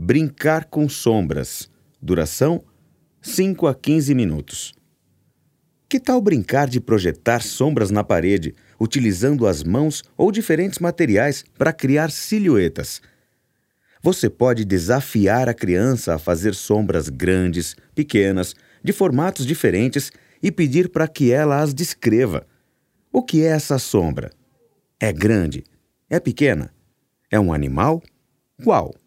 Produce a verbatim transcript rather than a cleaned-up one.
Brincar com sombras. Duração: cinco a quinze minutos. Que tal brincar de projetar sombras na parede, utilizando as mãos ou diferentes materiais para criar silhuetas? Você pode desafiar a criança a fazer sombras grandes, pequenas, de formatos diferentes e pedir para que ela as descreva. O que é essa sombra? É grande? É pequena? É um animal? Qual?